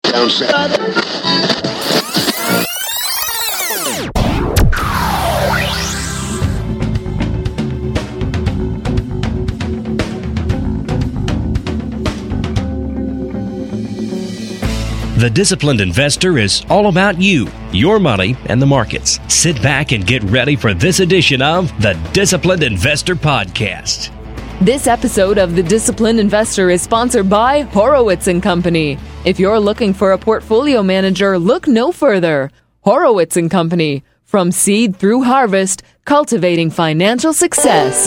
Down south. The Disciplined Investor is all about you, your money, and the markets. Sit back and get ready for this edition of the Disciplined Investor Podcast. This episode of The Disciplined Investor is sponsored by Horowitz & Company. If you're looking for a portfolio manager, look no further. Horowitz & Company. From seed through harvest, cultivating financial success.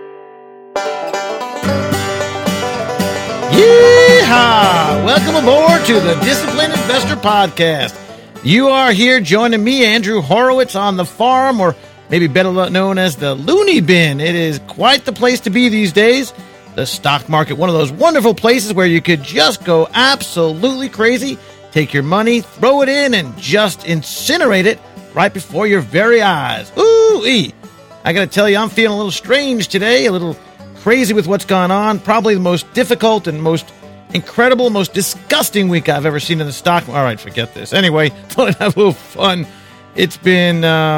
Yeehaw! Welcome aboard to the Disciplined Investor Podcast. You are here joining me, Andrew Horowitz, on the farm, or maybe better known as the Looney Bin. It is quite the place to be these days. The stock market, one of those wonderful places where you could just go absolutely crazy, take your money, throw it in, and just incinerate it right before your very eyes. Ooh-ee! I gotta tell you, I'm feeling a little strange today, a little crazy with what's gone on. Probably the most difficult and most incredible, most disgusting week I've ever seen in the stock. All right, forget this. Anyway, thought I'd have a little fun. It's been,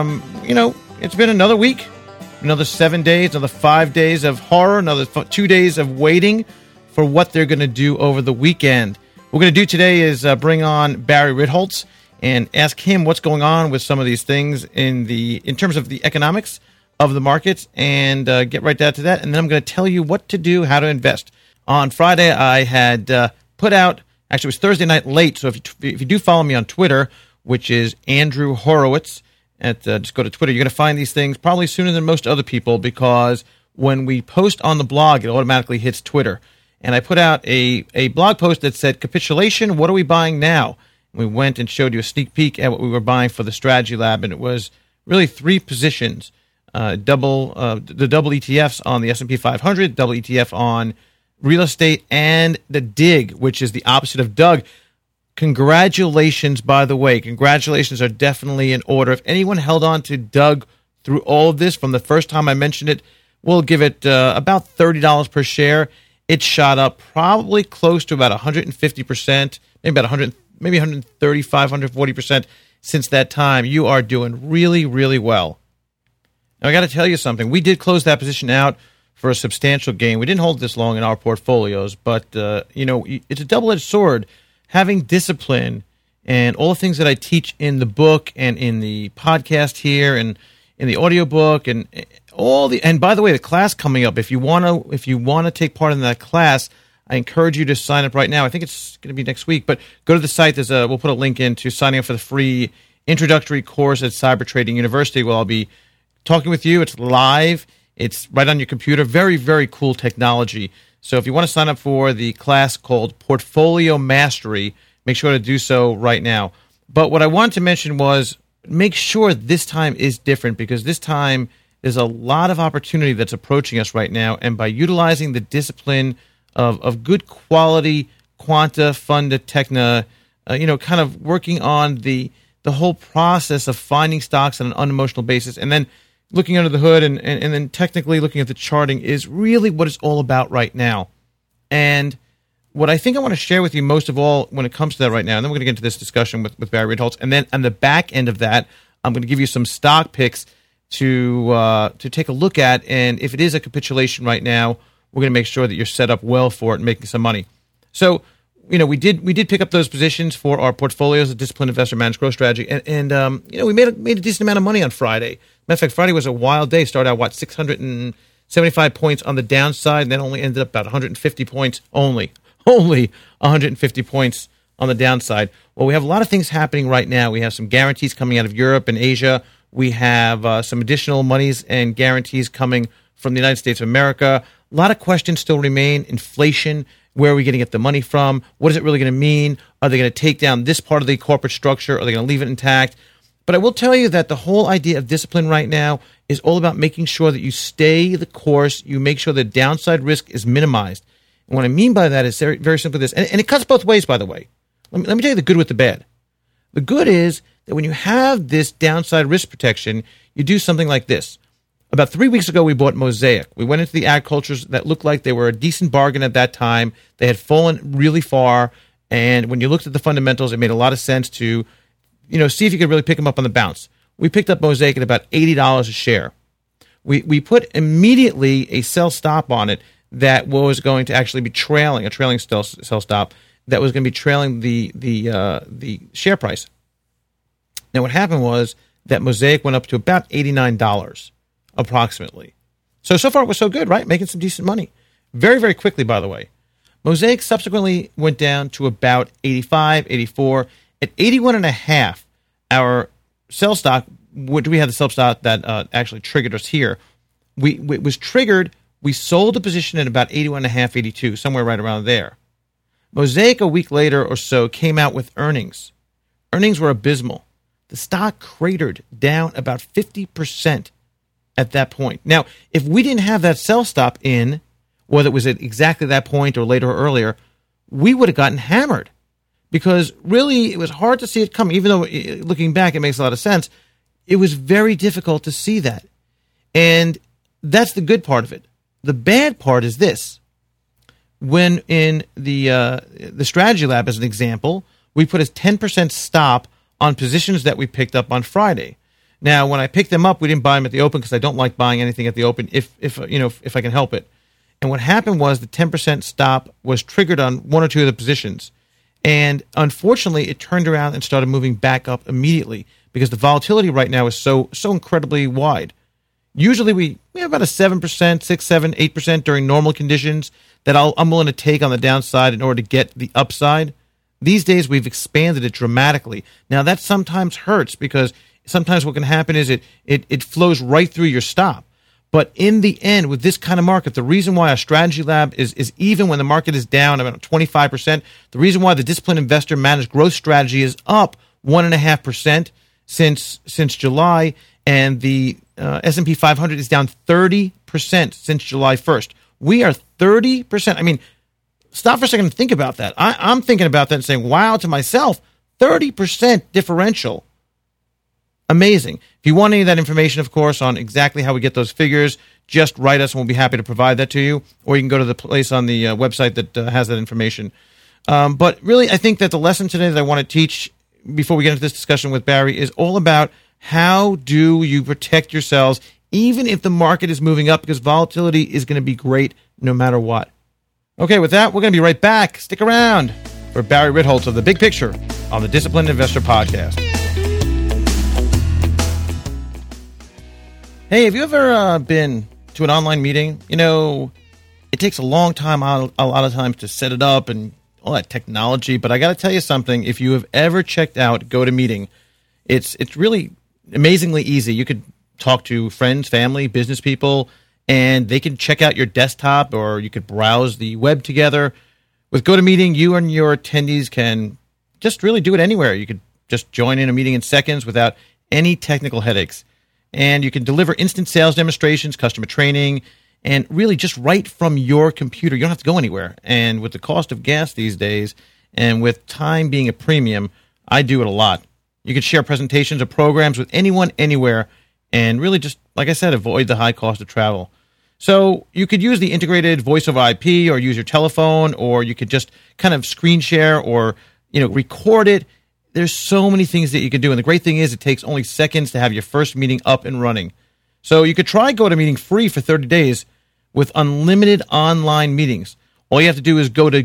it's been another week, another 7 days, another 5 days of horror, another 2 days of waiting for what they're going to do over the weekend. What we're going to do today is bring on Barry Ritholtz and ask him what's going on with some of these things in terms of the economics of the markets, and get right down to that. And then I'm going to tell you what to do, how to invest. On Friday, I had put out, actually it was Thursday night late, so if you do follow me on Twitter, which is Andrew Horowitz, just go to Twitter, you're going to find these things probably sooner than most other people, because when we post on the blog, it automatically hits Twitter. And I put out a blog post that said, Capitulation, what are we buying now? And we went and showed you a sneak peek at what we were buying for the Strategy Lab, and it was really 3 positions. The double ETFs on the S&P 500, double ETF on real estate, and the DIG, which is the opposite of Doug. Congratulations, by the way. Congratulations are definitely in order. If anyone held on to Doug through all of this from the first time I mentioned it, we'll give it about $30 per share. It shot up probably close to about 150%, maybe about 100, maybe 135, 140% since that time. You are doing really, really well. Now, I got to tell you something. We did close that position out for a substantial gain. We didn't hold this long in our portfolios, but, it's a double-edged sword. Having discipline and all the things that I teach in the book and in the podcast here and in the audiobook and and by the way, the class coming up, if you want to take part in that class, I encourage you to sign up right now. I think it's going to be next week, but go to the site. We'll put a link in to signing up for the free introductory course at Cyber Trading University, where I'll be talking with you. It's live. It's right on your computer. Very, very cool technology. So if you want to sign up for the class called Portfolio Mastery, make sure to do so right now. But what I wanted to mention was make sure this time is different, because this time there's a lot of opportunity that's approaching us right now. And by utilizing the discipline of good quality quanta, funda, techna, kind of working on the whole process of finding stocks on an unemotional basis, and then looking under the hood and then technically looking at the charting is really what it's all about right now. And what I think I want to share with you most of all when it comes to that right now, and then we're going to get into this discussion with Barry Ritholtz, and then on the back end of that, I'm going to give you some stock picks to take a look at, and if it is a capitulation right now, we're going to make sure that you're set up well for it and making some money. So, we did pick up those positions for our portfolios, a disciplined investor managed growth strategy, and we made a decent amount of money on Friday. Matter of fact, Friday was a wild day. Started out 675 points on the downside, and then only ended up about 150 points only 150 points on the downside. Well, we have a lot of things happening right now. We have some guarantees coming out of Europe and Asia. We have some additional monies and guarantees coming from the United States of America. A lot of questions still remain. Inflation. Where are we going to get the money from? What is it really going to mean? Are they going to take down this part of the corporate structure? Are they going to leave it intact? But I will tell you that the whole idea of discipline right now is all about making sure that you stay the course. You make sure the downside risk is minimized. And what I mean by that is very, very simply this. And it cuts both ways, by the way. Let me tell you the good with the bad. The good is that when you have this downside risk protection, you do something like this. About 3 weeks ago, we bought Mosaic. We went into the agricultures that looked like they were a decent bargain at that time. They had fallen really far, And when you looked at the fundamentals, it made a lot of sense to, see if you could really pick them up on the bounce. We picked up Mosaic at about $80 a share. We put immediately a sell stop on it that was going to actually be trailing, a trailing sell stop that was going to be trailing the share price. Now, what happened was that Mosaic went up to about $89 approximately. So far it was so good, right? Making some decent money. Very, very quickly, by the way. Mosaic subsequently went down to about 85, 84. At 81.5, our sell stock, we had the sell stock that actually triggered us here. It was triggered. We sold the position at about 81.5, 82, somewhere right around there. Mosaic, a week later or so, came out with earnings. Earnings were abysmal. The stock cratered down about 50% at that point. Now, if we didn't have that sell stop in, whether it was at exactly that point or later or earlier, we would have gotten hammered because really it was hard to see it coming. Even though looking back, it makes a lot of sense. It was very difficult to see that. And that's the good part of it. The bad part is this. When in the Strategy Lab, as an example, we put a 10% stop on positions that we picked up on Friday. Now, when I picked them up, we didn't buy them at the open because I don't like buying anything at the open if I can help it. And what happened was the 10% stop was triggered on one or two of the positions. And unfortunately, it turned around and started moving back up immediately because the volatility right now is so incredibly wide. Usually we have about a 7%, 6, 7, 8% during normal conditions that I'm willing to take on the downside in order to get the upside. These days, we've expanded it dramatically. Now, that sometimes hurts because sometimes what can happen is it flows right through your stop. But in the end, with this kind of market, the reason why our Strategy Lab is even when the market is down about 25%, the reason why the Disciplined Investor Managed Growth Strategy is up 1.5% since July, and the S&P 500 is down 30% since July 1st. We are 30%. I mean, stop for a second and think about that. I'm thinking about that and saying, wow, to myself, 30% differential. Amazing. If you want any of that information, of course, on exactly how we get those figures, just write us and we'll be happy to provide that to you. Or you can go to the place on the website that has that information. But really, I think that the lesson today that I want to teach before we get into this discussion with Barry is all about how do you protect yourselves even if the market is moving up, because volatility is going to be great no matter what. Okay, with that, we're going to be right back. Stick around for Barry Ritholtz of The Big Picture on the Disciplined Investor Podcast. Hey, have you ever been to an online meeting? It takes a long time, a lot of times, to set it up and all that technology. But I got to tell you something. If you have ever checked out GoToMeeting, it's really amazingly easy. You could talk to friends, family, business people, and they can check out your desktop, or you could browse the web together. With GoToMeeting, you and your attendees can just really do it anywhere. You could just join in a meeting in seconds without any technical headaches. And you can deliver instant sales demonstrations, customer training, and really just right from your computer. You don't have to go anywhere. And with the cost of gas these days, and with time being a premium, I do it a lot. You can share presentations or programs with anyone, anywhere, and really just, like I said, avoid the high cost of travel. So you could use the integrated voice over IP, or use your telephone, or you could just kind of screen share or record it. There's so many things that you can do. And the great thing is it takes only seconds to have your first meeting up and running. So you could try GoToMeeting free for 30 days with unlimited online meetings. All you have to do is go to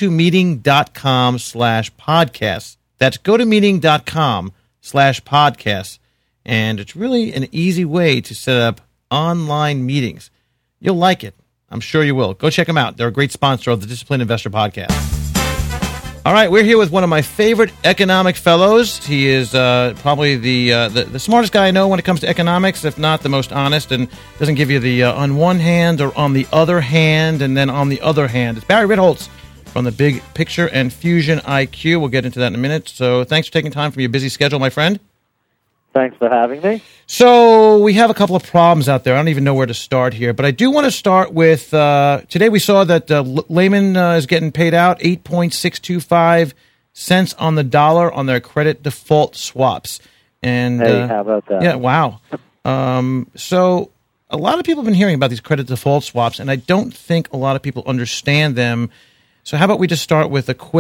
gotomeeting.com/podcast. That's gotomeeting.com/podcast. And it's really an easy way to set up online meetings. You'll like it. I'm sure you will. Go check them out. They're a great sponsor of the Disciplined Investor Podcast. All right, we're here with one of my favorite economic fellows. He is probably the smartest guy I know when it comes to economics, if not the most honest, and doesn't give you the on one hand or on the other hand and then on the other hand. It's Barry Ritholtz from the Big Picture and Fusion IQ. We'll get into that in a minute. So thanks for taking time from your busy schedule, my friend. Thanks for having me. So we have a couple of problems out there. I don't even know where to start here, but I do want to start with today we saw that Lehman is getting paid out 8.625 cents on the dollar on their credit default swaps. And hey, how about that? Yeah, wow. So a lot of people have been hearing about these credit default swaps, and I don't think a lot of people understand them. So how about we just start with a quick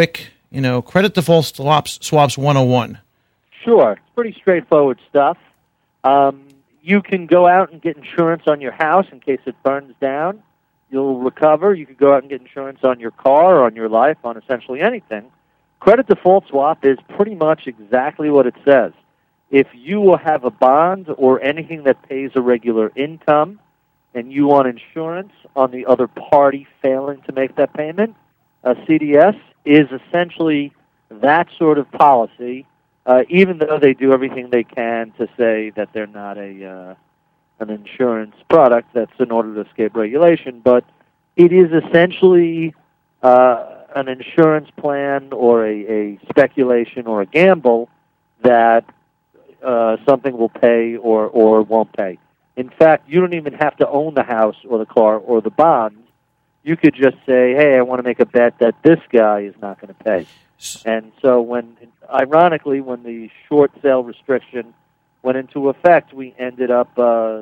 credit default swaps 101. Sure. It's pretty straightforward stuff. You can go out and get insurance on your house in case it burns down. You'll recover. You could go out and get insurance on your car or on your life, on essentially anything. Credit default swap is pretty much exactly what it says. If you will have a bond or anything that pays a regular income and you want insurance on the other party failing to make that payment, a CDS is essentially that sort of policy, even though they do everything they can to say that they're not an insurance product that's in order to escape regulation. But it is essentially an insurance plan or a speculation or a gamble that something will pay or won't pay. In fact, you don't even have to own the house or the car or the bonds. You could just say, hey, I want to make a bet that this guy is not going to pay. And so ironically, when the short sale restriction went into effect, we ended up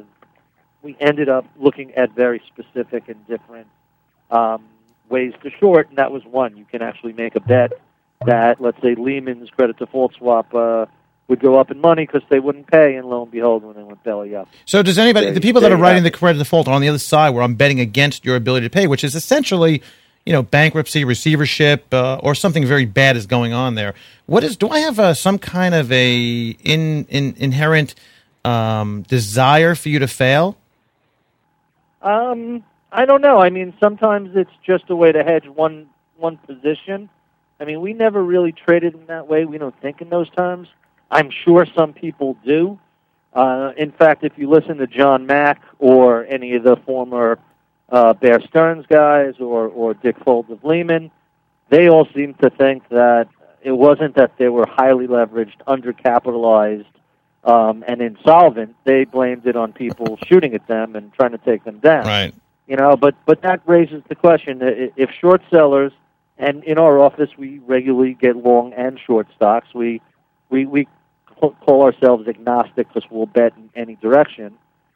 looking at very specific and different ways to short, and that was one. You can actually make a bet that, let's say, Lehman's credit default swap would go up in money because they wouldn't pay, and lo and behold, when they went belly up. So does anybody, the people that are writing the credit default are on the other side where I'm betting against your ability to pay, which is essentially, bankruptcy, receivership, or something very bad is going on there. Do I have some kind of a inherent desire for you to fail? I don't know. I mean, sometimes it's just a way to hedge one position. I mean, we never really traded in that way. We don't think in those terms. I'm sure some people do. In fact, if you listen to John Mack or any of the former Bear Stearns guys or Dick Folds of Lehman, they all seem to think that it wasn't that they were highly leveraged, undercapitalized, and insolvent. They blamed it on people shooting at them and trying to take them down. Right. But that raises the question, if short sellers, and in our office we regularly get long and short stocks, we call ourselves agnostic because we'll bet in any direction.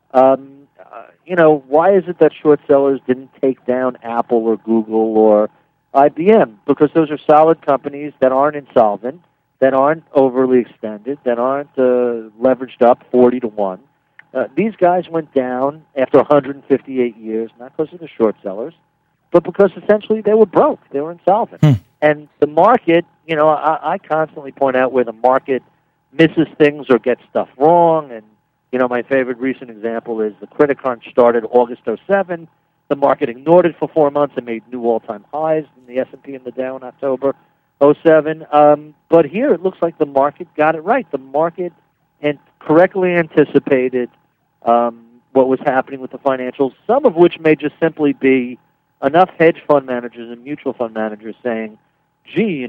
Why is it that short sellers didn't take down Apple or Google or IBM? Because those are solid companies that aren't insolvent, that aren't overly extended, that aren't leveraged up 40 to 1. These guys went down after 158 years, not because of the short sellers, but because essentially they were broke. They were insolvent. And the market, I constantly point out where the market misses things or gets stuff wrong. And, my favorite recent example is the credit crunch started August 2007. The market ignored it for 4 months and made new all-time highs in the S&P and the Dow in October 2007. But here it looks like the market got it right. The market correctly anticipated what was happening with the financials, some of which may just simply be enough hedge fund managers and mutual fund managers saying, gee,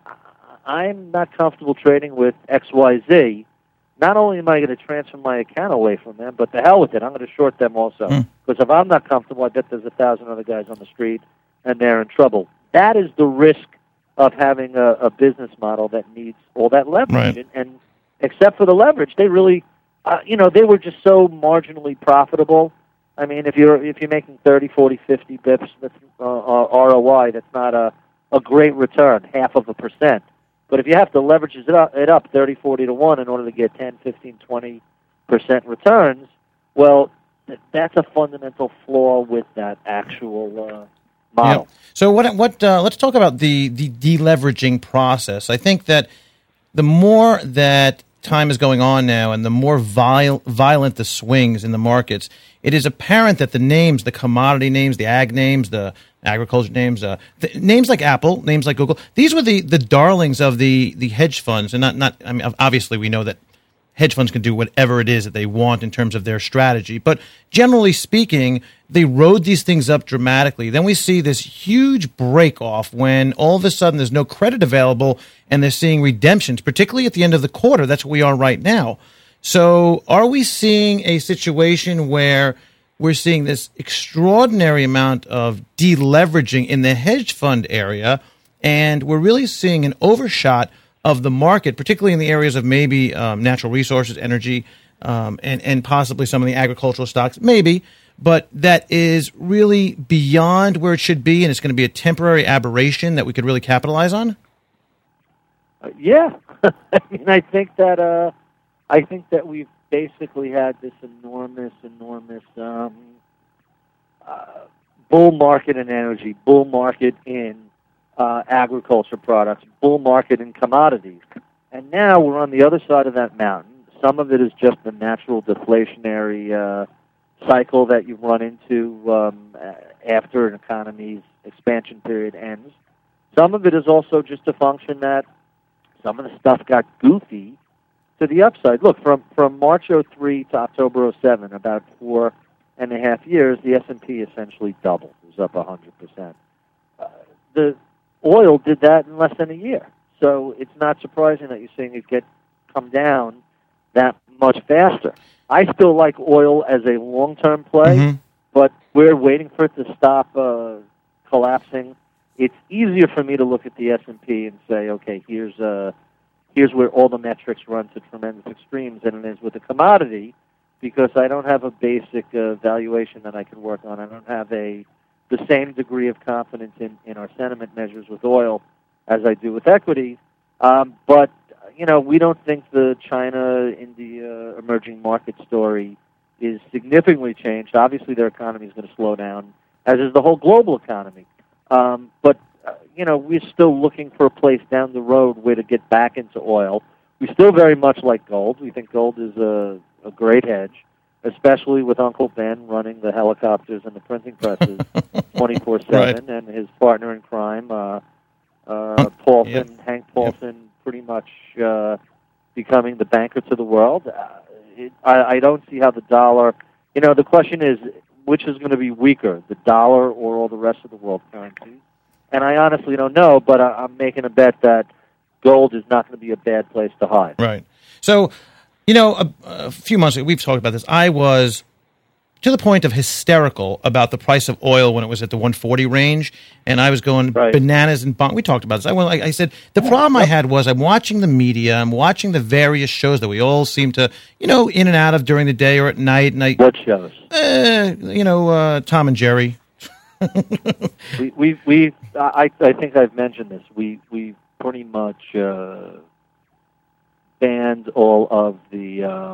I'm not comfortable trading with XYZ. Not only am I going to transfer my account away from them, but the hell with it, I'm going to short them also. Because if I'm not comfortable, I bet there's 1,000 other guys on the street, and they're in trouble. That is the risk of having a business model that needs all that leverage. Right. And except for the leverage, they really, they were just so marginally profitable. I mean, if you're making 30, 40, 50 bips, that's ROI. That's not a great return, 0.5%. But if you have to leverage it up 30, 40 to 1 in order to get 10, 15, 20% returns, well, that's a fundamental flaw with that actual model. Yep. So let's talk about the deleveraging process. I think that the more that time is going on now and the more violent the swings in the markets, it is apparent that the names, the commodity names, the ag names, the agriculture names, names like Apple, names like Google, these were the darlings of the hedge funds. And not. I mean, obviously we know that hedge funds can do whatever it is that they want in terms of their strategy. But generally speaking, they rode these things up dramatically. Then we see this huge break off when all of a sudden there's no credit available and they're seeing redemptions, particularly at the end of the quarter. That's where we are right now. So are we seeing a situation where we're seeing this extraordinary amount of deleveraging in the hedge fund area, and we're really seeing an overshot of the market, particularly in the areas of maybe natural resources, energy, and possibly some of the agricultural stocks, maybe, but that is really beyond where it should be, and it's going to be a temporary aberration that we could really capitalize on? Yeah, I mean, I think that we've basically had this enormous bull market in energy, bull market in agriculture products, bull market in commodities, and now we're on the other side of that mountain. Some of it is just the natural deflationary cycle that you run into after an economy's expansion period ends. Some of it is also just a function that some of the stuff got goofy to the upside. Look, from March '03 to October '07, about 4.5 years, the S&P essentially doubled. It was up 100%. The oil did that in less than a year. So it's not surprising that you're seeing it come down that much faster. I still like oil as a long-term play, but we're waiting for it to stop collapsing. It's easier for me to look at the S&P and say, okay, here's where all the metrics run to tremendous extremes than it is with a commodity, because I don't have a basic valuation that I can work on. I don't have the same degree of confidence in our sentiment measures with oil as I do with equity. But we don't think the China-India emerging market story is significantly changed. Obviously, their economy is going to slow down, as is the whole global economy. But we're still looking for a place down the road where to get back into oil. We still very much like gold. We think gold is a great hedge, especially with Uncle Ben running the helicopters and the printing presses 24/7, right. And his partner in crime, Paulson, Hank Paulson, pretty much becoming the banker to the world. I don't see how the dollar. The question is, which is going to be weaker, the dollar or all the rest of the world currencies? And I honestly don't know, but I'm making a bet that gold is not going to be a bad place to hide. Right. So, a few months ago, we've talked about this. I was to the point of hysterical about the price of oil when it was at the 140 range, and I was going bananas and bonk. We talked about this. I said, the problem I had was I'm watching the media, I'm watching the various shows that we all seem to, in and out of during the day or at night. And what shows? Tom and Jerry. I think I've mentioned this. We pretty much banned all of the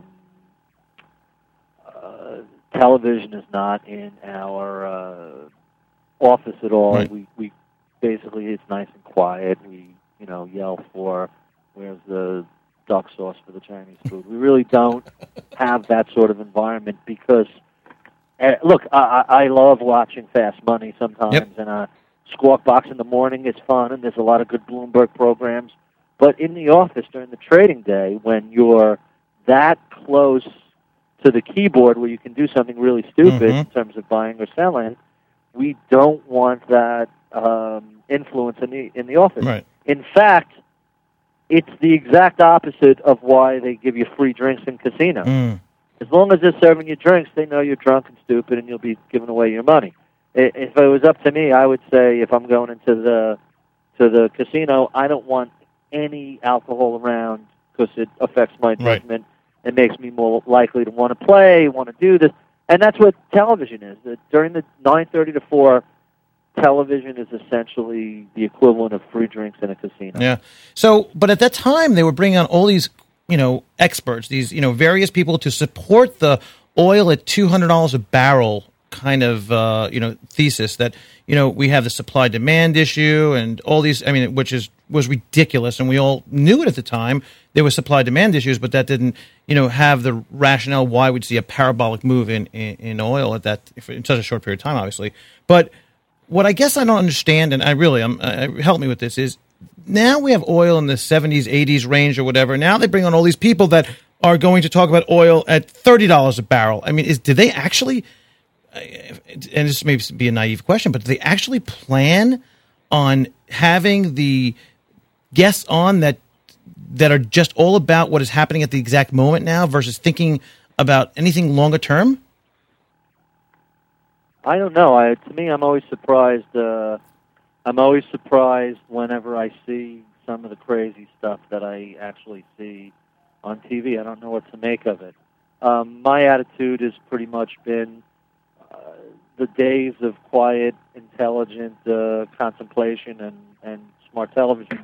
television is not in our office at all. Right. We basically, it's nice and quiet. We yell for where's the duck sauce for the Chinese food. We really don't have that sort of environment because. Look, I love watching Fast Money sometimes, and Squawk Box in the morning is fun, and there's a lot of good Bloomberg programs. But in the office during the trading day, when you're that close to the keyboard where you can do something really stupid in terms of buying or selling, we don't want that influence in the office. Right. In fact, it's the exact opposite of why they give you free drinks in casinos. As long as they're serving you drinks, they know you're drunk and stupid, and you'll be giving away your money. If it was up to me, I would say if I'm going into the casino, I don't want any alcohol around because it affects my judgment. Right. It makes me more likely to want to play, want to do this, and that's what television is. During the 9:30 to 4, television is essentially the equivalent of free drinks in a casino. Yeah. So, but at that time, they were bringing on all these experts, these, various people to support the oil at $200 a barrel kind of, thesis that, we have the supply-demand issue and all these, which was ridiculous, and we all knew it at the time. There were supply-demand issues, but that didn't, have the rationale why we'd see a parabolic move in oil at that in such a short period of time, obviously. But what I guess I don't understand, and help me with this, is now we have oil in the 70s, 80s range or whatever. Now they bring on all these people that are going to talk about oil at $30 a barrel. Did they actually, and this may be a naive question, but do they actually plan on having the guests on that are just all about what is happening at the exact moment now versus thinking about anything longer term? I don't know. To me, I'm always surprised. I'm always surprised whenever I see some of the crazy stuff that I actually see on TV. I don't know what to make of it. My attitude has pretty much been the days of quiet, intelligent contemplation and smart television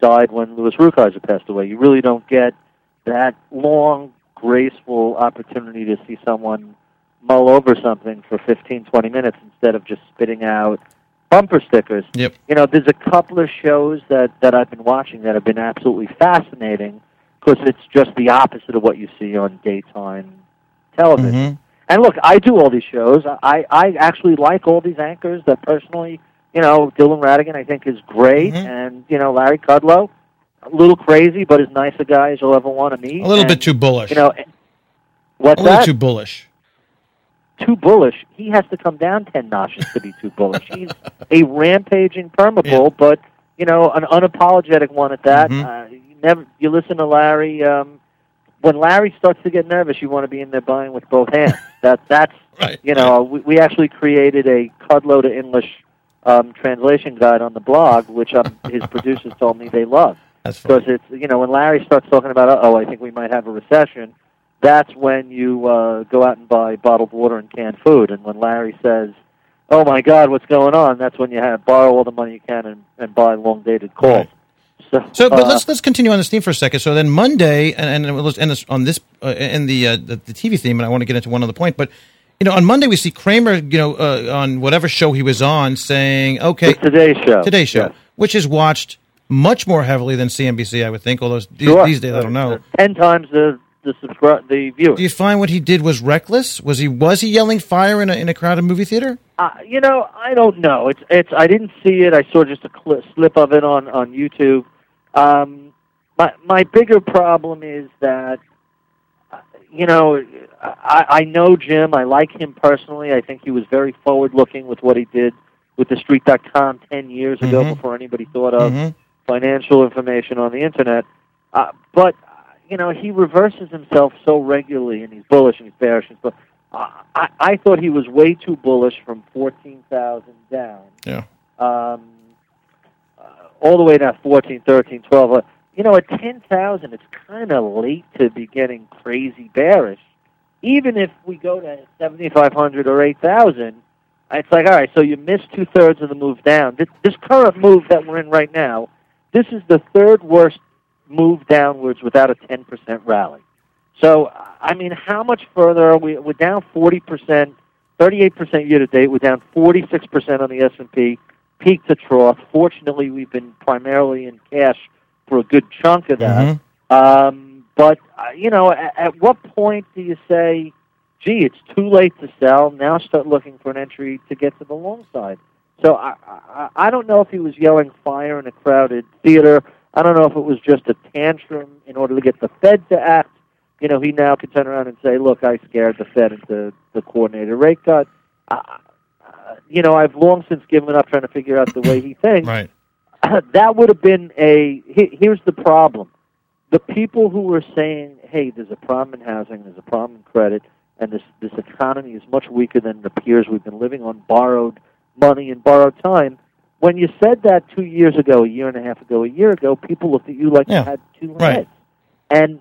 died when Louis Rukeyser passed away. You really don't get that long, graceful opportunity to see someone mull over something for 15, 20 minutes instead of just spitting out bumper stickers. Yep. You know, there's a couple of shows that I've been watching that have been absolutely fascinating because it's just the opposite of what you see on daytime television. Mm-hmm. And look, I do all these shows. I actually like all these anchors that personally, you know, Dylan Ratigan I think is great, and, you know, Larry Kudlow, a little crazy, but as nice a guy as you'll ever want to meet. A little bit too bullish. You know, what's a little that? too bullish. Too bullish. He has to come down 10 notches to be too bullish. He's a rampaging permabull, but, you know, an unapologetic one at that. You listen to Larry. When Larry starts to get nervous, you want to be in there buying with both hands. That's right. You know, we actually created a Kudlow to English translation guide on the blog, which his producers told me they love. Because it's, you know, when Larry starts talking about, I think we might have a recession, that's when you go out and buy bottled water and canned food. And when Larry says, oh, my God, what's going on, that's when you borrow all the money you can and buy long-dated calls. Right. So, but let's continue on this theme for a second. So then Monday, and let's end this on this in the TV theme, and I want to get into one other point. But you know, on Monday we see Kramer, you know, on whatever show he was on, saying, "Okay, the Today Show, yes. Which is watched much more heavily than CNBC, I would think. Although these days, I don't know, 10 times the viewers. Do you find what he did was reckless? Was he yelling fire in a crowded movie theater? You know, I don't know. It's I didn't see it. I saw just a slip of it on YouTube. My bigger problem is that, you know, I know Jim. I like him personally. I think he was very forward-looking with what he did with the Street.com 10 years ago before anybody thought of financial information on the Internet. But, you know, he reverses himself so regularly, and he's bullish and he's bearish. But I thought he was way too bullish from 14,000 down. Yeah. All the way down 14, 13, 12. You know, at 10,000, it's kind of late to be getting crazy bearish. Even if we go to 7,500 or 8,000, it's like, all right, so you missed two-thirds of the move down. This current move that we're in right now, this is the third worst move downwards without a 10% rally. So, I mean, how much further are we? We're down 40%, 38% year-to-date. We're down 46% on the S&P. Peak to trough. Fortunately, we've been primarily in cash for a good chunk of that. But, you know, at what point do you say, gee, it's too late to sell, now start looking for an entry to get to the long side? So I don't know if he was yelling fire in a crowded theater. I don't know if it was just a tantrum in order to get the Fed to act. You know, he now could turn around and say, look, I scared the Fed into the coordinated rate cut. You know, I've long since given up trying to figure out the way he thinks. Right. That would have been here's the problem. The people who were saying, hey, there's a problem in housing, there's a problem in credit, and this economy is much weaker than the peers we've been living on borrowed money and borrowed time. When you said that 2 years ago, a year and a half ago, a year ago, people looked at you like you had two heads. And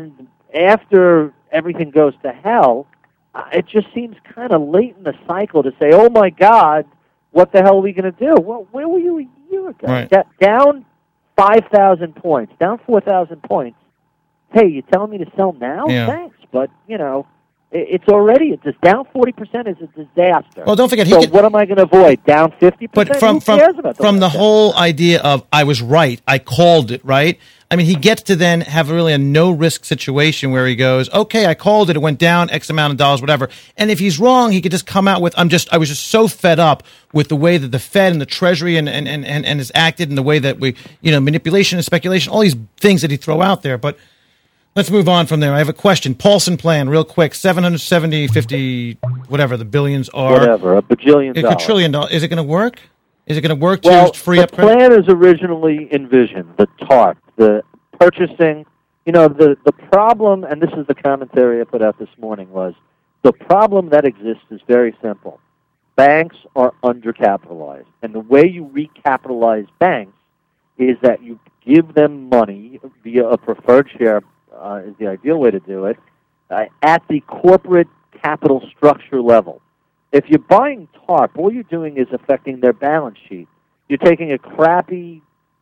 after everything goes to hell, it just seems kind of late in the cycle to say, oh, my God, what the hell are we going to do? Well, where were you a year ago? Right. Down 5,000 points, down 4,000 points. Hey, you telling me to sell now? Yeah. Thanks. But, you know, it's already, it's down 40% is a disaster. Well, don't forget, what am I going to avoid? Down 50%? But from the whole idea of I was right, I called it, right? I mean, he gets to then have really a no-risk situation where he goes, okay, I called it, it went down X amount of dollars, whatever. And if he's wrong, he could just come out with, I was just so fed up with the way that the Fed and the Treasury and has acted and the way that we, you know, manipulation and speculation, all these things that he throw out there. But let's move on from there. I have a question. Paulson plan, real quick, 770, 50, whatever the billions are. Whatever, a bajillion dollars. A quadrillion dollars. Is it going to work? Is it going to work to free up credit? The plan is originally envisioned, the TARP, the purchasing. You know, the problem, and this is the commentary I put out this morning, was the problem that exists is very simple. Banks are undercapitalized. And the way you recapitalize banks is that you give them money via a preferred share, is the ideal way to do it, at the corporate capital structure level. If you're buying TARP, all you're doing is affecting their balance sheet. You're taking a crappy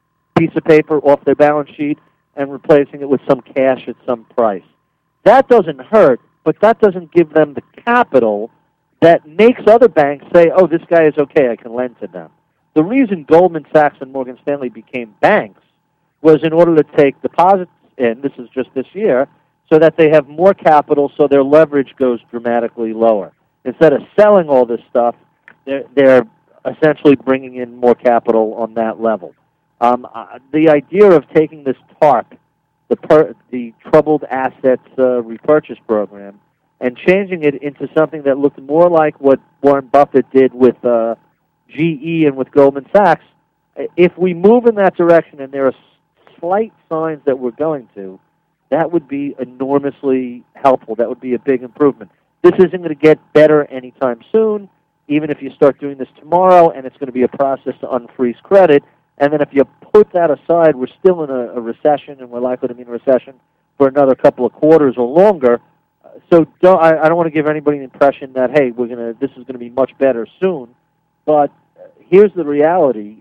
piece of paper off their balance sheet and replacing it with some cash at some price. That doesn't hurt, but that doesn't give them the capital that makes other banks say, oh, this guy is okay, I can lend to them. The reason Goldman Sachs and Morgan Stanley became banks was in order to take deposits in, this is just this year, so that they have more capital so their leverage goes dramatically lower. Instead of selling all this stuff, they're essentially bringing in more capital on that level. The idea of taking this TARP, the Troubled Assets Repurchase Program, and changing it into something that looked more like what Warren Buffett did with GE and with Goldman Sachs, if we move in that direction, and there are slight signs that we're going to, that would be enormously helpful. That would be a big improvement. This isn't going to get better anytime soon, even if you start doing this tomorrow, and it's going to be a process to unfreeze credit. And then if you put that aside, we're still in a recession, and we're likely to be in a recession for another couple of quarters or longer. So I don't want to give anybody the impression that, hey, this is going to be much better soon. But here's the reality.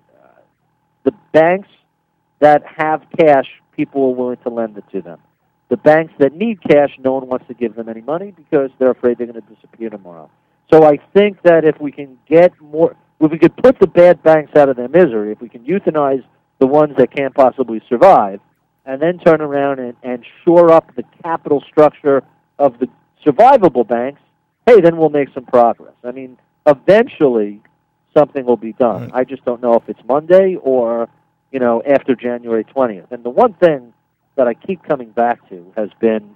The banks that have cash, people are willing to lend it to them. The banks that need cash, no one wants to give them any money because they're afraid they're going to disappear tomorrow. So I think that if we can get more, if we could put the bad banks out of their misery, if we can euthanize the ones that can't possibly survive, and then turn around and shore up the capital structure of the survivable banks, hey, then we'll make some progress. I mean, eventually something will be done. I just don't know if it's Monday or, after January 20th. And the one thing that I keep coming back to has been,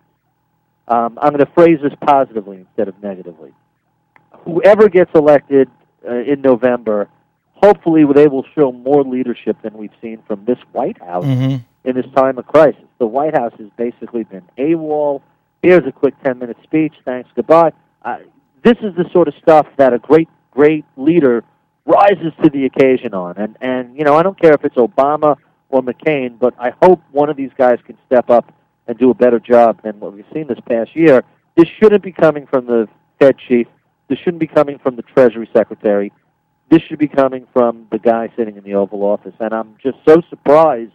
I'm going to phrase this positively instead of negatively. Whoever gets elected in November, hopefully they will show more leadership than we've seen from this White House in this time of crisis. The White House has basically been AWOL. Here's a quick 10-minute speech. Thanks, goodbye. This is the sort of stuff that a great leader rises to the occasion on. And I don't care if it's Obama or McCain, but I hope one of these guys can step up and do a better job than what we've seen this past year. This shouldn't be coming from the Fed chief. This shouldn't be coming from the Treasury Secretary. This should be coming from the guy sitting in the Oval Office. And I'm just so surprised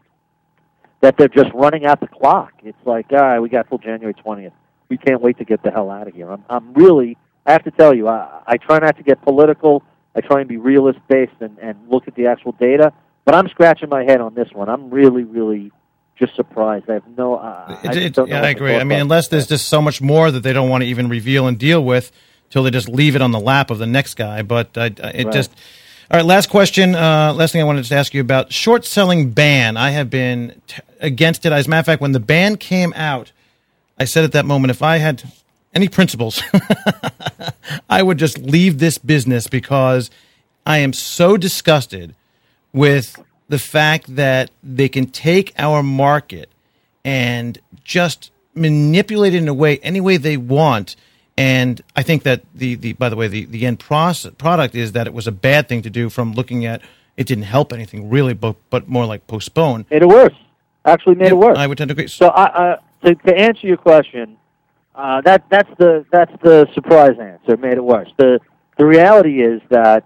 that they're just running out the clock. It's like, all right, we got till January 20th. We can't wait to get the hell out of here. I'm really, I have to tell you, I try not to get political. I try and be realist-based and look at the actual data. But I'm scratching my head on this one. I'm really, really just surprised. I have no... I agree. I mean, unless there's just so much more that they don't want to even reveal and deal with till they just leave it on the lap of the next guy. But just... All right, last question. Last thing I wanted to ask you about, short-selling ban. I have been against it. As a matter of fact, when the ban came out, I said at that moment, if I had any principles, I would just leave this business because I am so disgusted with the fact that they can take our market and just manipulate it in a way, any way they want. And I think that by the way, the end product is that it was a bad thing to do from looking at it didn't help anything really, but more like postpone. Made it worse. Actually made it worse. I would tend to agree. So to answer your question, that's the surprise answer. Made it worse. The reality is that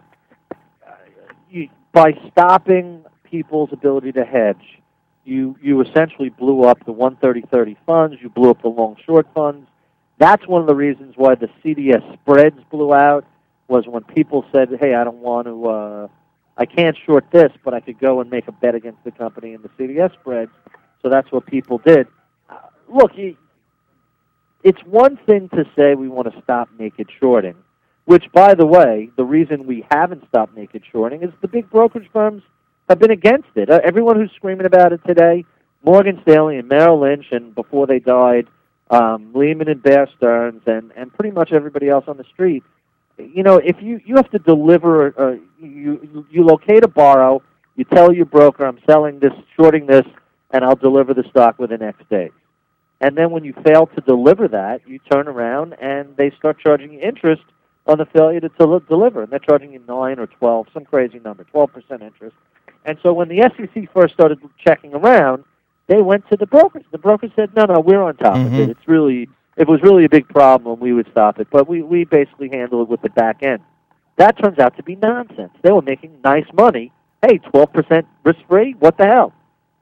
by stopping people's ability to hedge, you essentially blew up the 130-30 funds. You blew up the long-short funds. That's one of the reasons why the CDS spreads blew out, was when people said, hey, I don't want to, I can't short this, but I could go and make a bet against the company in the CDS spreads. So that's what people did. Look, it's one thing to say we want to stop naked shorting, which, by the way, the reason we haven't stopped naked shorting is the big brokerage firms have been against it. Everyone who's screaming about it today, Morgan Stanley and Merrill Lynch, and before they died, Lehman and Bear Stearns, and pretty much everybody else on the street. If you have to deliver, you locate a borrow, you tell your broker, I'm selling this, shorting this, and I'll deliver the stock within X days. And then when you fail to deliver that, you turn around and they start charging you interest on the failure to deliver. And they're charging you 9 or 12, some crazy number, 12% interest. And so when the SEC first started checking around, they went to the brokers. The brokers said, no, we're on top of it. If it was really a big problem, we would stop it. But we basically handle it with the back end. That turns out to be nonsense. They were making nice money. Hey, 12% risk-free? What the hell?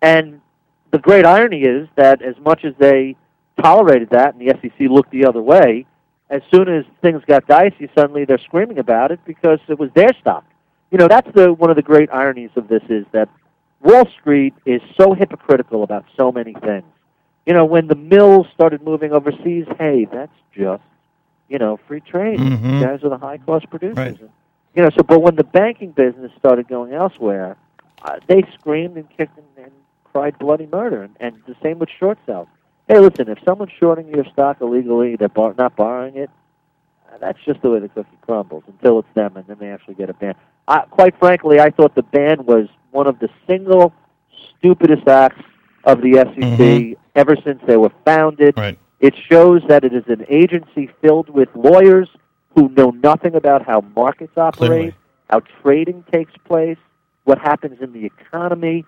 And the great irony is that as much as they tolerated that and the SEC looked the other way, as soon as things got dicey, suddenly they're screaming about it because it was their stock. That's one of the great ironies of this is that Wall Street is so hypocritical about so many things. When the mills started moving overseas, hey, that's just, free trade. Mm-hmm. You guys are the high-cost producers. Right. But when the banking business started going elsewhere, they screamed and kicked and cried bloody murder. And the same with short sales. Hey, listen, if someone's shorting your stock illegally, they're not borrowing it, that's just the way the cookie crumbles until it's them, and then they actually get a ban. Quite frankly, I thought the ban was one of the single stupidest acts of the SEC ever since they were founded. Right. It shows that it is an agency filled with lawyers who know nothing about how markets operate, Clearly. how trading takes place, what happens in the economy.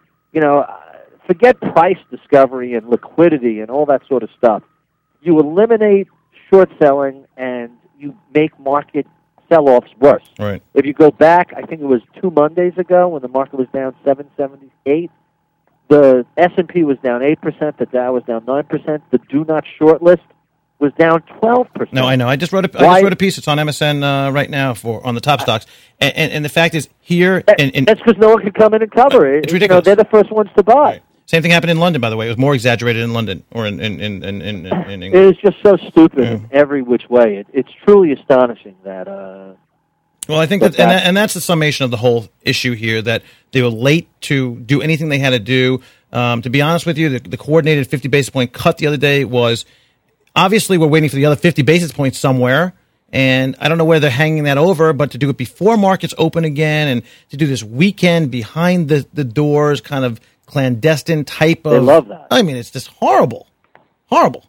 Forget price discovery and liquidity and all that sort of stuff. You eliminate short selling and you make market sell-offs worse. Right. If you go back, I think it was 2 Mondays ago when the market was down 778, the S&P was down 8%, the Dow was down 9%, the do not short list was down 12%. No, I know. I just wrote a piece. It's on MSN right now on the top stocks. And the fact is here... That's because no one can come in and cover it. It's ridiculous. They're the first ones to buy. Right. Same thing happened in London, by the way. It was more exaggerated in London or in England. It is just so stupid in every which way. It's truly astonishing that... Well, I think and that's the summation of the whole issue here, that they were late to do anything they had to do. To be honest with you, the coordinated 50 basis point cut the other day was... Obviously, we're waiting for the other 50 basis points somewhere, and I don't know where they're hanging that over, but to do it before markets open again and to do this weekend behind the doors kind of clandestine type of... They love that. I mean, it's just horrible. Horrible.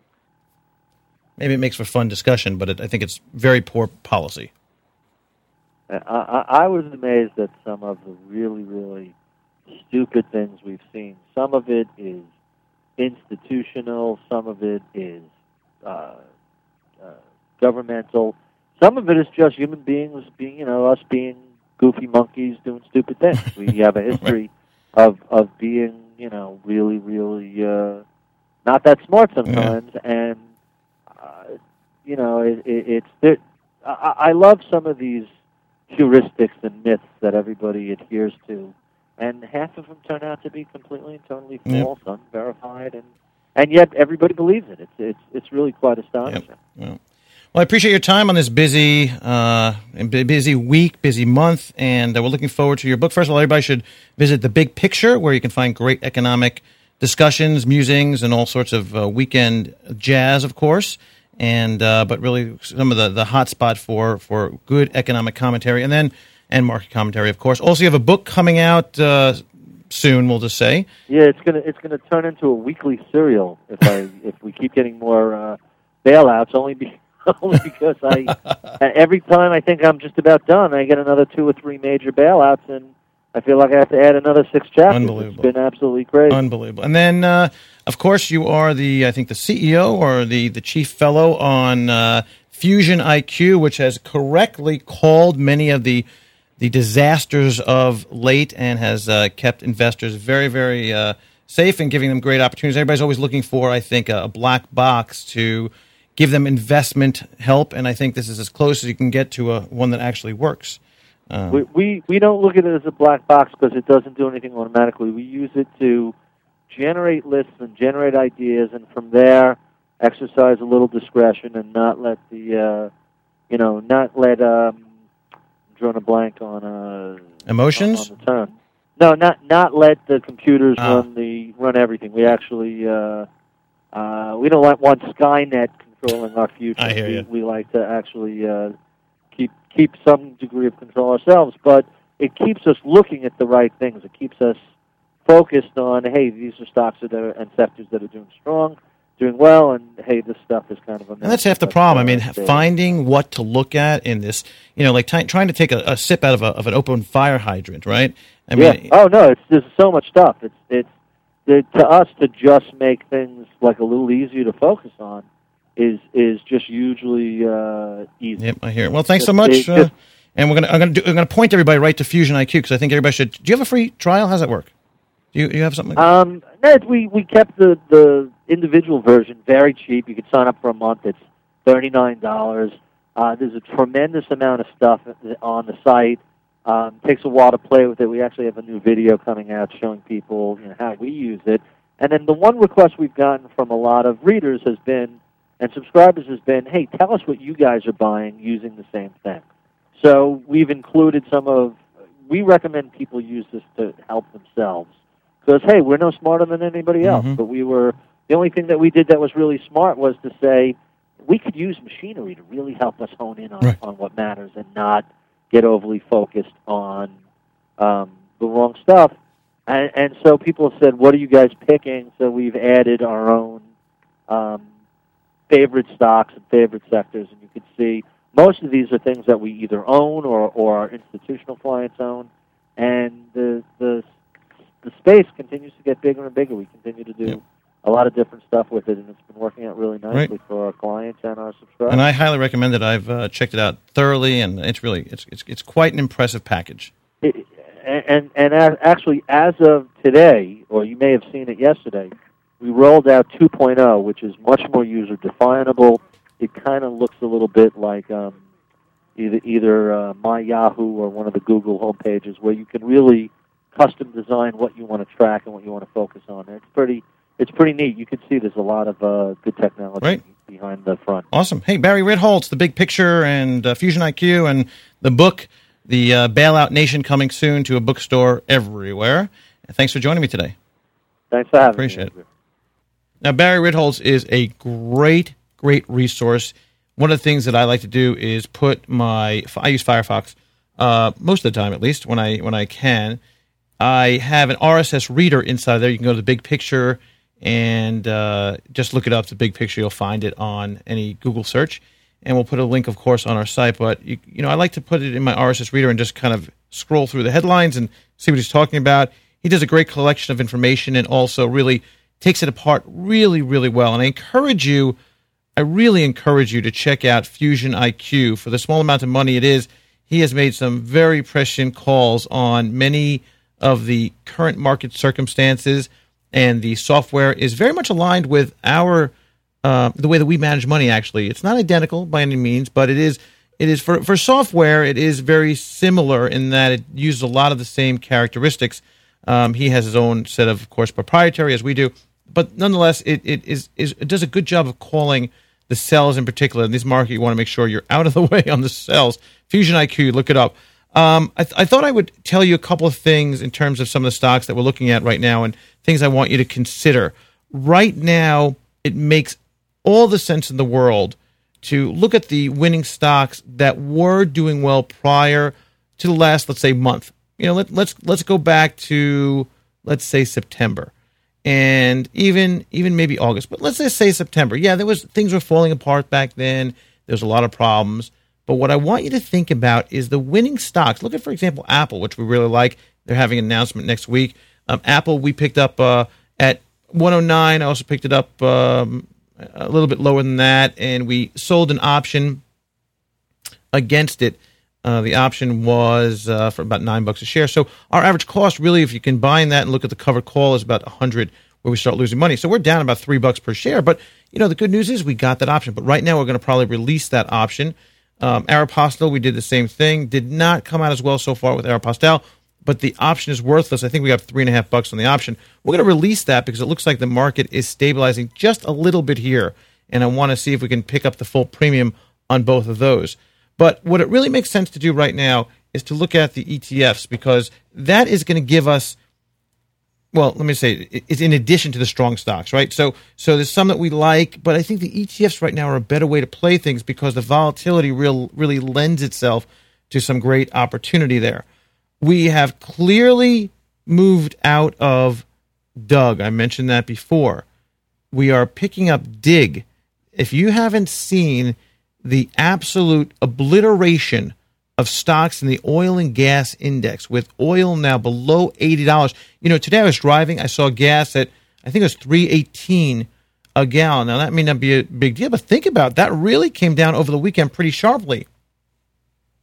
Maybe it makes for fun discussion, but I think it's very poor policy. I was amazed at some of the really, really stupid things we've seen. Some of it is institutional. Some of it is governmental. Some of it is just human beings being, us being goofy monkeys doing stupid things. We have a history of being, really, really not that smart sometimes. And, I love some of these heuristics and myths that everybody adheres to. And half of them turn out to be completely and totally false, unverified, and yet everybody believes it. It's really quite astonishing. Yep. Well, I appreciate your time on this busy week, busy month, and we're looking forward to your book. First of all, everybody should visit The Big Picture, where you can find great economic discussions, musings, and all sorts of weekend jazz, of course. And but really some of the hot spot for good economic commentary, and market commentary, of course. Also, you have a book coming out soon. We'll just say. Yeah, it's gonna turn into a weekly serial if we keep getting more bailouts. Only because every time I think I'm just about done, I get another 2 or 3 major bailouts, and I feel like I have to add another 6 chapters. Unbelievable. It's been absolutely crazy. Unbelievable. And then, of course, you are the CEO or the chief fellow on Fusion IQ, which has correctly called many of the disasters of late and has kept investors very, very safe and giving them great opportunities. Everybody's always looking for, I think, a black box to give them investment help, and I think this is as close as you can get to one that actually works. We don't look at it as a black box because it doesn't do anything automatically. We use it to generate lists and generate ideas, and from there exercise a little discretion and not let I'm drawing a blank on emotions. On the term. No, not let the computers run everything. We actually we don't want Skynet controlling our future. I hear you. We like to actually keep some degree of control ourselves, but it keeps us looking at the right things. It keeps us focused on, hey, these are stocks and sectors that are doing strong, doing well, and hey, this stuff is kind of a mess. And that's half the problem. I mean, finding what to look at in this, like trying to take a sip out of an open fire hydrant, right? I mean, oh no, there's so much stuff. It's to us to just make things like a little easier to focus on is just hugely easy. Yep, I hear it. Well, thanks so much. And I'm gonna point everybody right to Fusion IQ because I think everybody should. Do you have a free trial? How's that work? Do you have something like that? No, we kept the individual version very cheap. You could sign up for a month. It's $39. There's a tremendous amount of stuff on the site. Takes a while to play with it. We actually have a new video coming out showing people how we use it. And then the one request we've gotten from a lot of readers has been, and subscribers has been, hey, tell us what you guys are buying using the same thing. So we've included we recommend people use this to help themselves. Because, hey, we're no smarter than anybody else, but the only thing that we did that was really smart was to say, we could use machinery to really help us hone in on what matters and not get overly focused on the wrong stuff. And so people have said, what are you guys picking? So we've added our own favorite stocks and favorite sectors, and you can see most of these are things that we either own or our institutional clients own, and the space continues to get bigger and bigger. We continue to do a lot of different stuff with it, and it's been working out really nicely for our clients and our subscribers. And I highly recommend it. I've checked it out thoroughly, and it's really it's quite an impressive package. Actually, as of today, or you may have seen it yesterday, we rolled out 2.0, which is much more user definable. It kind of looks a little bit like either My Yahoo or one of the Google homepages, where you can really custom design what you want to track and what you want to focus on. It's pretty neat. You can see there's a lot of good technology behind the front. Awesome. Hey, Barry Ritholtz, The Big Picture and Fusion IQ and the book, The Bailout Nation, coming soon to a bookstore everywhere. Thanks for joining me today. Thanks for having me. Appreciate it. Now, Barry Ritholtz is a great resource. One of the things that I like to do is I use Firefox most of the time, at least when I can. I have an RSS reader inside there. You can go to The Big Picture and just look it up, The Big Picture. You'll find it on any Google search. And we'll put a link, of course, on our site. But, I like to put it in my RSS reader and just kind of scroll through the headlines and see what he's talking about. He does a great collection of information and also really takes it apart really, really well. And I really encourage you to check out Fusion IQ. For the small amount of money it is, he has made some very prescient calls on many of the current market circumstances, and the software is very much aligned with the way that we manage money. Actually, it's not identical by any means, but it is for software. It is very similar in that it uses a lot of the same characteristics. He has his own set of course, proprietary, as we do, but nonetheless, it does a good job of calling the sells in particular. In this market, you want to make sure you're out of the way on the sells. Fusion IQ, look it up. I thought I would tell you a couple of things in terms of some of the stocks that we're looking at right now and things I want you to consider. Right now, it makes all the sense in the world to look at the winning stocks that were doing well prior to the last, let's say, month. Let's go back to, let's say, September. And even maybe August, but let's just say September. Yeah, things were falling apart back then. There was a lot of problems. But what I want you to think about is the winning stocks. Look at, for example, Apple, which we really like. They're having an announcement next week. Apple, we picked up at 109. I also picked it up a little bit lower than that, and we sold an option against it. The option was for about $9 a share. So our average cost, really, if you combine that and look at the covered call, is about $100, where we start losing money. So we're down about $3 per share. But the good news is we got that option. But right now we're going to probably release that option. Aeropostale, we did the same thing. Did not come out as well so far with Aeropostale, but the option is worthless. I think we got $3.50 on the option. We're going to release that because it looks like the market is stabilizing just a little bit here, and I want to see if we can pick up the full premium on both of those. But what it really makes sense to do right now is to look at the ETFs, because that is going to give us, well, let me say, it's in addition to the strong stocks, right? So there's some that we like, but I think the ETFs right now are a better way to play things because the volatility really lends itself to some great opportunity there. We have clearly moved out of Doug. I mentioned that before. We are picking up DIG. If you haven't seen the absolute obliteration of stocks in the oil and gas index, with oil now below $80. Today I was driving, I saw gas at, I think it was $3.18 a gallon. Now, that may not be a big deal, but think about it. That really came down over the weekend pretty sharply.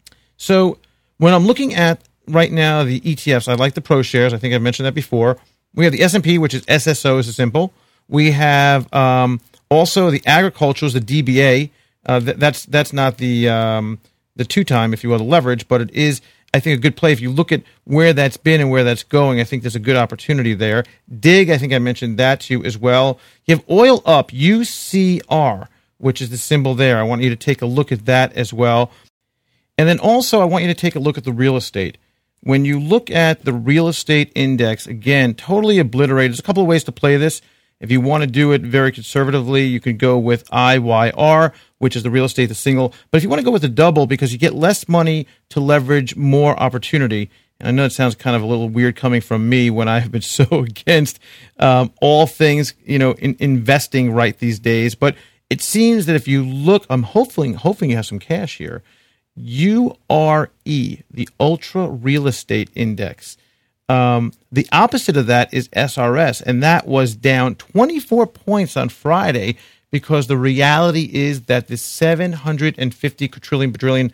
So when I'm looking at right now the ETFs, I like the ProShares. I think I've mentioned that before. We have the S&P, which is SSO, is simple. We have also the agriculturals, the DBA. That's not the 2-time, if you will, the leverage, but it is, I think, a good play. If you look at where that's been and where that's going, I think there's a good opportunity there. DIG, I think I mentioned that to you as well. You have oil up, UCR, which is the symbol there. I want you to take a look at that as well. And then also I want you to take a look at the real estate. When you look at the real estate index, again, totally obliterated. There's a couple of ways to play this. If you want to do it very conservatively, you can go with IYR, which is the real estate, the single. But if you want to go with the double, because you get less money to leverage more opportunity, and I know it sounds kind of a little weird coming from me when I have been so against all things, in investing right these days. But it seems that if you look, I'm hoping you have some cash here. URE, the Ultra Real Estate Index. The opposite of that is SRS, and that was down 24 points on Friday because the reality is that the $750 trillion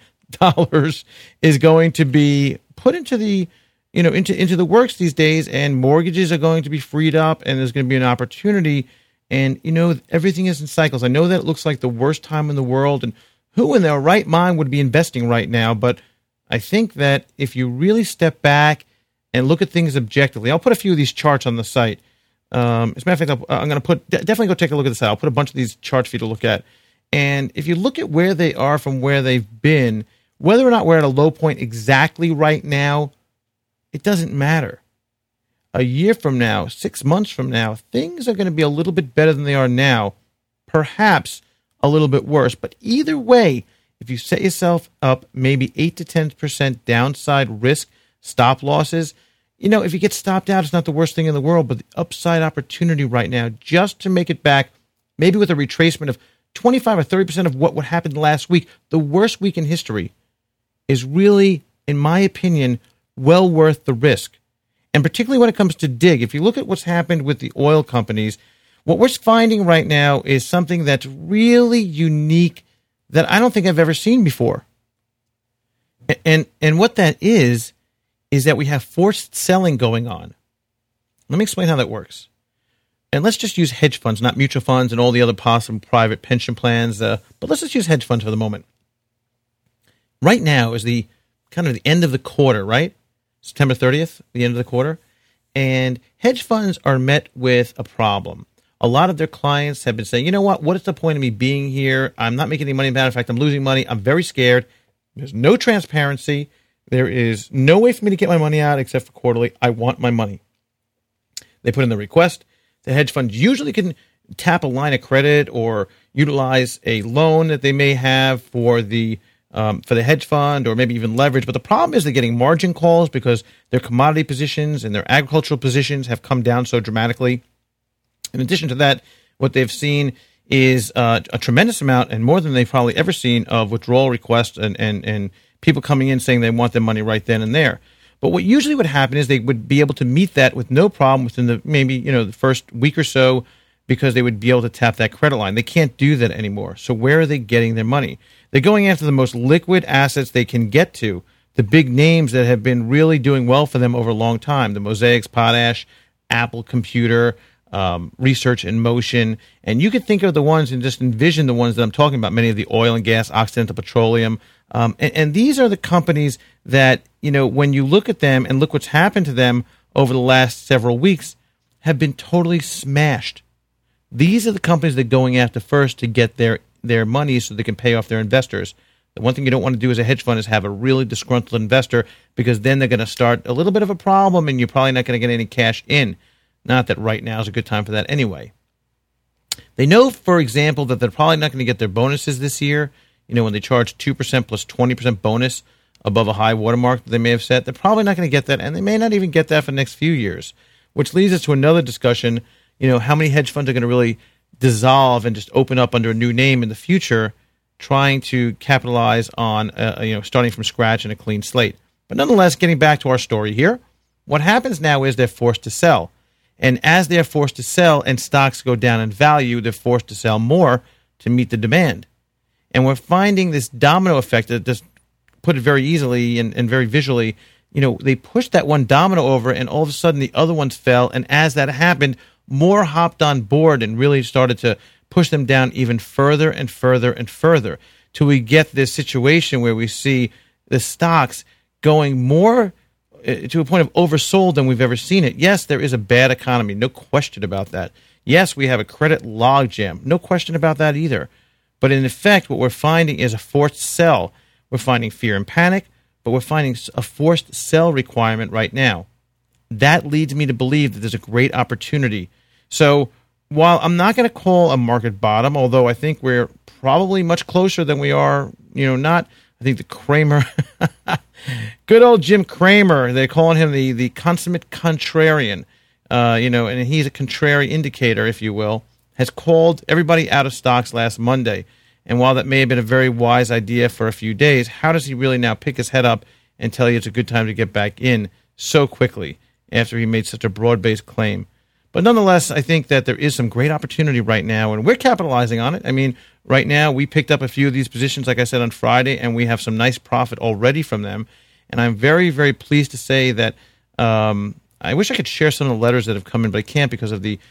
is going to be put into the into the works these days, and mortgages are going to be freed up, and there's going to be an opportunity. And everything is in cycles. I know that it looks like the worst time in the world, and who in their right mind would be investing right now? But I think that if you really step back and look at things objectively, I'll put a few of these charts on the site. As a matter of fact, I'm going to definitely go take a look at the site. I'll put a bunch of these charts for you to look at. And if you look at where they are from where they've been, whether or not we're at a low point exactly right now, it doesn't matter. A year from now, 6 months from now, things are going to be a little bit better than they are now. Perhaps a little bit worse. But either way, if you set yourself up maybe 8 to 10% downside risk, stop losses, if you get stopped out, it's not the worst thing in the world, but the upside opportunity right now, just to make it back, maybe with a retracement of 25 or 30% of what happened last week, the worst week in history, is really, in my opinion, well worth the risk. And particularly when it comes to DIG, if you look at what's happened with the oil companies, what we're finding right now is something that's really unique that I don't think I've ever seen before. And what that is that we have forced selling going on. Let me explain how that works. And let's just use hedge funds, not mutual funds and all the other possible private pension plans. But let's just use hedge funds for the moment. Right now is the kind of the end of the quarter, right? September 30th, the end of the quarter. And hedge funds are met with a problem. A lot of their clients have been saying, you know what is the point of me being here? I'm not making any money. Matter of fact, I'm losing money. I'm very scared. There's no transparency. There is no way for me to get my money out except for quarterly. I want my money. They put in the request. The hedge fund usually can tap a line of credit or utilize a loan that they may have for the hedge fund, or maybe even leverage. But the problem is they're getting margin calls because their commodity positions and their agricultural positions have come down so dramatically. In addition to that, what they've seen is a tremendous amount, and more than they've probably ever seen, of withdrawal requests and people coming in saying they want their money right then and there. But what usually would happen is they would be able to meet that with no problem within the first week or so, because they would be able to tap that credit line. They can't do that anymore. So where are they getting their money? They're going after the most liquid assets they can get to, the big names that have been really doing well for them over a long time, the Mosaics, Potash, Apple Computer, Research in Motion. And you could think of the ones and just envision the ones that I'm talking about, many of the oil and gas, Occidental Petroleum. And these are the companies that, when you look at them and look what's happened to them over the last several weeks, have been totally smashed. These are the companies they're going after first to get their money so they can pay off their investors. The one thing you don't want to do as a hedge fund is have a really disgruntled investor, because then they're going to start a little bit of a problem and you're probably not going to get any cash in. Not that right now is a good time for that anyway. They know, for example, that they're probably not going to get their bonuses this year. When they charge 2% plus 20% bonus above a high watermark that they may have set, they're probably not going to get that, and they may not even get that for the next few years, which leads us to another discussion. How many hedge funds are going to really dissolve and just open up under a new name in the future, trying to capitalize on, starting from scratch and a clean slate. But nonetheless, getting back to our story here, what happens now is they're forced to sell. And as they're forced to sell and stocks go down in value, they're forced to sell more to meet the demand. And we're finding this domino effect that, just put it very easily and very visually, they pushed that one domino over, and all of a sudden the other ones fell. And as that happened, more hopped on board and really started to push them down even further and further and further, till we get this situation where we see the stocks going more to a point of oversold than we've ever seen it. Yes, there is a bad economy, no question about that. Yes, we have a credit logjam, no question about that either. But in effect, what we're finding is a forced sell. We're finding fear and panic, but we're finding a forced sell requirement right now. That leads me to believe that there's a great opportunity. So while I'm not going to call a market bottom, although I think we're probably much closer than we are, not. I think the Cramer, good old Jim Cramer, they're calling him the consummate contrarian, and he's a contrary indicator, if you will, has called everybody out of stocks last Monday. And while that may have been a very wise idea for a few days, how does he really now pick his head up and tell you it's a good time to get back in so quickly after he made such a broad-based claim? But nonetheless, I think that there is some great opportunity right now, and we're capitalizing on it. I mean, right now, we picked up a few of these positions, like I said, on Friday, and we have some nice profit already from them. And I'm very, very pleased to say that I wish I could share some of the letters that have come in, but I can't because of the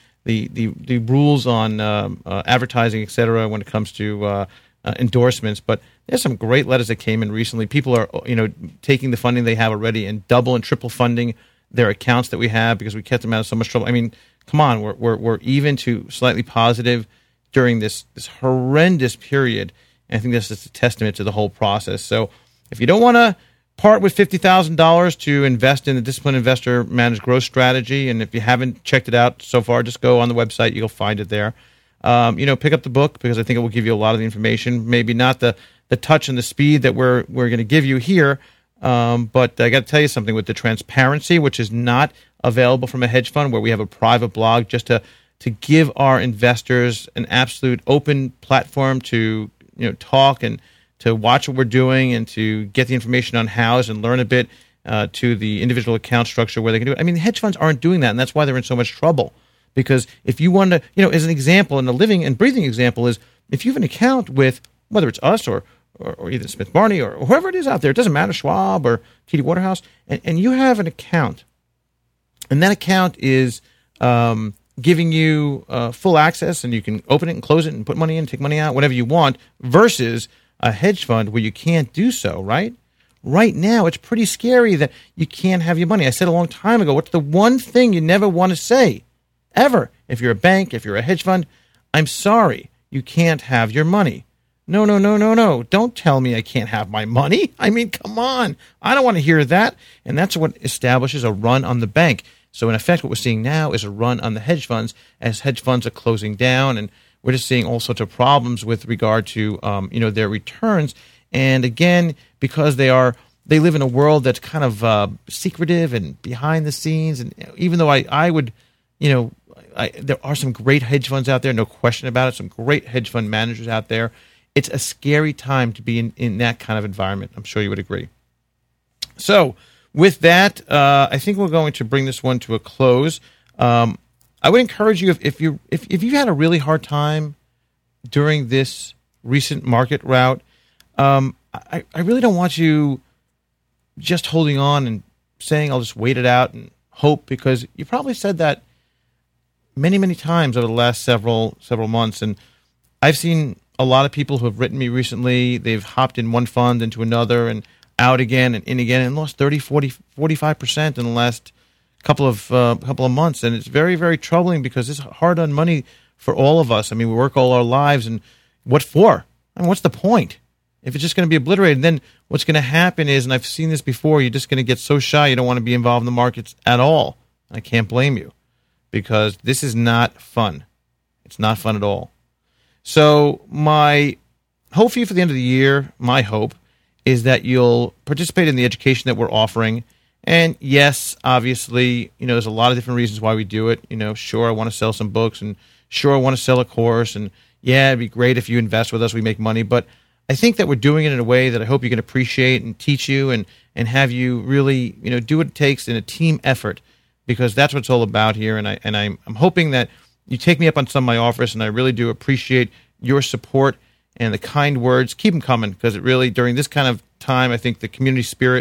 rules on advertising, et cetera, when it comes to endorsements. But there's some great letters that came in recently. People are, taking the funding they have already and double and triple funding their accounts that we have because we kept them out of so much trouble. I mean, come on, we're even to slightly positive during this horrendous period. And I think that's just a testament to the whole process. So if you don't want to part with $50,000 to invest in the Disciplined Investor Managed Growth Strategy, and if you haven't checked it out so far, just go on the website. You'll find it there. Pick up the book because I think it will give you a lot of the information. Maybe not the touch and the speed that we're going to give you here, but I got to tell you something with the transparency, which is not available from a hedge fund, where we have a private blog just to give our investors an absolute open platform to talk and to watch what we're doing and to get the information on hows and learn a bit to the individual account structure where they can do it. I mean, hedge funds aren't doing that, and that's why they're in so much trouble. Because if you want to, as an example, and a living and breathing example is, if you have an account with, whether it's us or either Smith Barney or whoever it is out there, it doesn't matter, Schwab or TD Waterhouse, and you have an account, and that account is giving you full access, and you can open it and close it and put money in, take money out, whatever you want, versus a hedge fund where you can't do so, right? Right now, it's pretty scary that you can't have your money. I said a long time ago, what's the one thing you never want to say, ever? If you're a bank, if you're a hedge fund, I'm sorry, you can't have your money. No. Don't tell me I can't have my money. I mean, come on. I don't want to hear that. And that's what establishes a run on the bank. So in effect, what we're seeing now is a run on the hedge funds as hedge funds are closing down, and we're just seeing all sorts of problems with regard to their returns. And again, because they live in a world that's kind of secretive and behind the scenes. And even though I would, there are some great hedge funds out there, no question about it. Some great hedge fund managers out there. It's a scary time to be in that kind of environment. I'm sure you would agree. So with that, I think we're going to bring this one to a close. I would encourage you, if you had a really hard time during this recent market rout, I really don't want you just holding on and saying I'll just wait it out and hope, because you probably said that many, many times over the last several months. And I've seen a lot of people who have written me recently. They've hopped in one fund into another and out again and in again and lost 30, 40, 45% in the last couple of months. And it's very, very troubling because it's hard-earned money for all of us. I mean, we work all our lives, and what for? I mean, what's the point? If it's just going to be obliterated, then what's going to happen is, and I've seen this before, you're just going to get so shy you don't want to be involved in the markets at all. I can't blame you, because this is not fun. It's not fun at all. So my hope for you for the end of the year, my hope, is that you'll participate in the education that we're offering. And yes, obviously, there's a lot of different reasons why we do it. Sure, I want to sell some books, and sure, I want to sell a course, and yeah, it'd be great if you invest with us, we make money. But I think that we're doing it in a way that I hope you can appreciate and teach you and have you really, do what it takes in a team effort, because that's what it's all about here. And I'm hoping that you take me up on some of my offers, and I really do appreciate your support and the kind words. Keep them coming, because it really, during this kind of time, I think the community spirit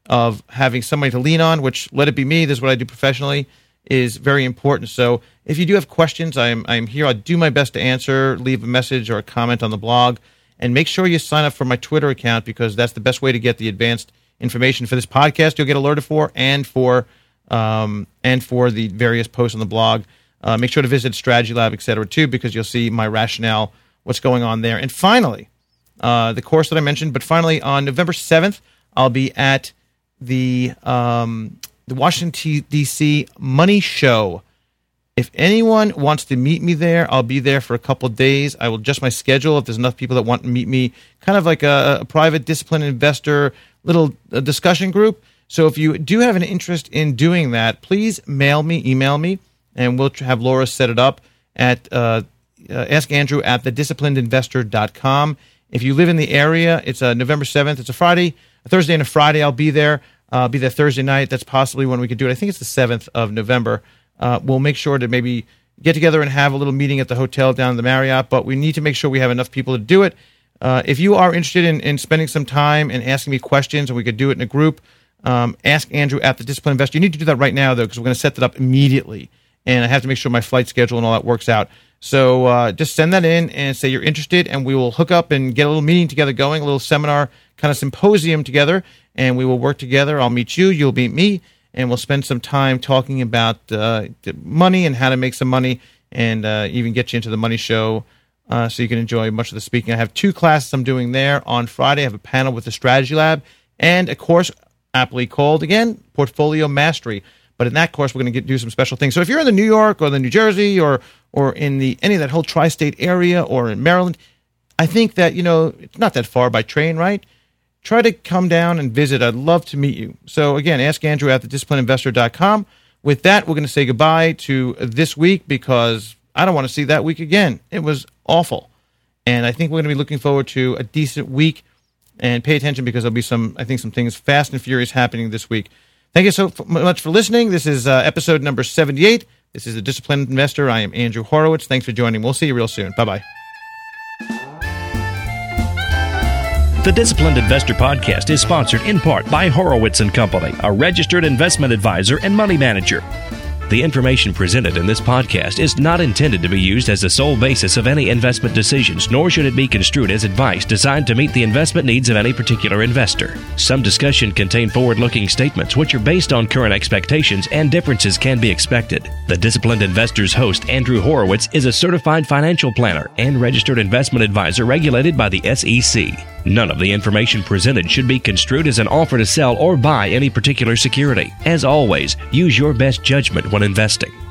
of having somebody to lean on, which, let it be me, this is what I do professionally, is very important. So if you do have questions, I'm here. I'll do my best to answer. Leave a message or a comment on the blog. And make sure you sign up for my Twitter account, because that's the best way to get the advanced information for this podcast you'll get alerted for, and for the various posts on the blog. Make sure to visit Strategy Lab, et cetera, too, because you'll see my rationale, what's going on there. And finally, the course that I mentioned, but finally on November 7th, I'll be at the Washington, D.C. Money Show. If anyone wants to meet me there, I'll be there for a couple of days. I will adjust my schedule if there's enough people that want to meet me, kind of like a private disciplined investor little discussion group. So if you do have an interest in doing that, please email me, and we'll have Laura set it up at askandrew@thedisciplinedinvestor.com. If you live in the area, it's November 7th. It's a Thursday and a Friday. I'll be there. I'll be there Thursday night. That's possibly when we could do it. I think it's the 7th of November. We'll make sure to maybe get together and have a little meeting at the hotel down in the Marriott, but we need to make sure we have enough people to do it. If you are interested in spending some time and asking me questions, and we could do it in a group, ask Andrew at the Disciplined Investor. You need to do that right now, though, because we're going to set that up immediately, and I have to make sure my flight schedule and all that works out. So just send that in and say you're interested, and we will hook up and get a little meeting together going, a little seminar, kind of symposium together, and we will work together. I'll meet you, you'll meet me, and we'll spend some time talking about money and how to make some money, and even get you into the money show so you can enjoy much of the speaking. I have 2 classes I'm doing there on Friday. I have a panel with the Strategy Lab and a course aptly called, again, Portfolio Mastery. But in that course, we're going to do some special things. So if you're in the New York or the New Jersey or in any of that whole tri-state area or in Maryland, I think that, it's not that far by train, right? Try to come down and visit. I'd love to meet you. So again, ask Andrew at thedisciplinedinvestor.com. With that, we're going to say goodbye to this week, because I don't want to see that week again. It was awful. And I think we're going to be looking forward to a decent week, and pay attention, because there'll be some things fast and furious happening this week. Thank you so much for listening. This is episode number 78. This is The Disciplined Investor. I am Andrew Horowitz. Thanks for joining. We'll see you real soon. Bye-bye. The Disciplined Investor Podcast is sponsored in part by Horowitz & Company, a registered investment advisor and money manager. The information presented in this podcast is not intended to be used as the sole basis of any investment decisions, nor should it be construed as advice designed to meet the investment needs of any particular investor. Some discussion contain forward-looking statements which are based on current expectations, and differences can be expected. The Disciplined Investor's host, Andrew Horowitz, is a certified financial planner and registered investment advisor regulated by the SEC. None of the information presented should be construed as an offer to sell or buy any particular security. As always, use your best judgment when investing.